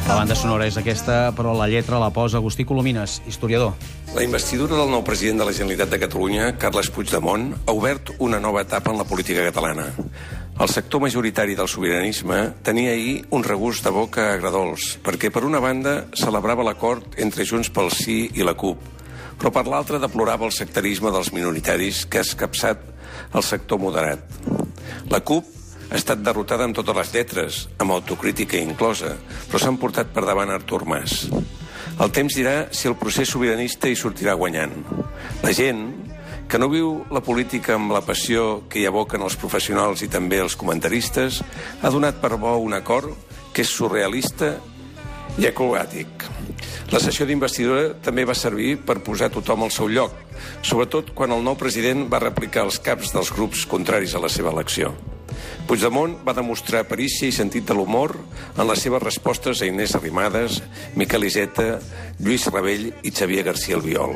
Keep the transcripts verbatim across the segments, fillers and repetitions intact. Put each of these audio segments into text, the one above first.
La banda sonora és aquesta, però la lletra la posa Agustí Colomines, historiador. La investidura del nou president de la Generalitat de Catalunya, Carles Puigdemont, ha obert una nova etapa en la política catalana. El sector majoritari del sobiranisme tenia ahir un regust de boca agredolç, perquè per una banda celebrava l'acord entre Junts pel Sí i la CUP, però per l'altra deplorava el sectarisme dels minoritaris que ha escapçat el sector moderat. La CUP ha estat derrotada amb totes les lletres, amb autocrítica inclosa, però s'han portat per davant Artur Mas. El temps dirà si el procés sobiranista hi sortirà guanyant. La gent, que no viu la política amb la passió que hi aboquen els professionals i també els comentaristes, ha donat per bo un acord que és surrealista i acrobàtic. La sessió d'investidura també va servir per posar tothom al seu lloc, sobretot quan el nou president va replicar els caps dels grups contraris a la seva elecció. Puigdemont va demostrar perícia i sentit de l'humor en les seves respostes a Inés Arrimadas, Miquel Iceta, Lluís Rabell i Xavier García Albiol.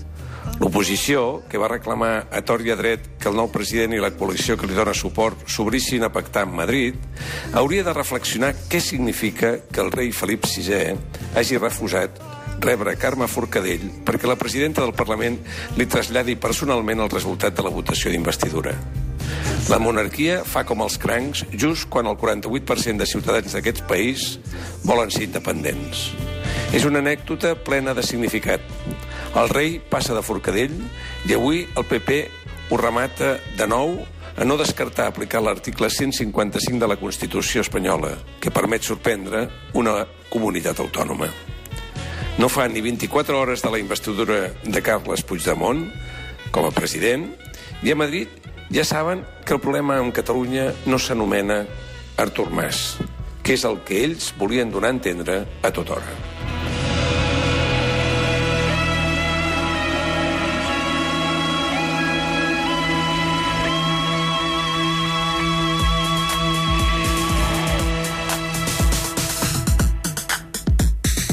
L'oposició, que va reclamar a tort i a dret que el nou president i la coalició que li dona suport s'obrissin a pactar amb Madrid, hauria de reflexionar què significa que el rei Felip sisè hagi refusat rebre Carme Forcadell perquè la presidenta del Parlament li traslladi personalment el resultat de la votació d'investidura. La monarquia fa com els crancs just quan el quaranta-vuit per cent de ciutadans d'aquest país volen ser independents. És una anècdota plena de significat. El rei passa de Forcadell i avui el P P ho remata de nou a no descartar aplicar l'article cent cinquanta-cinc de la Constitució espanyola, que permet sorprendre una comunitat autònoma. No fa ni vint-i-quatre hores de la investidura de Carles Puigdemont com a president i a Madrid ja saben que el problema amb Catalunya no s'anomena Artur Mas, que és el que ells volien donar a entendre a tota hora.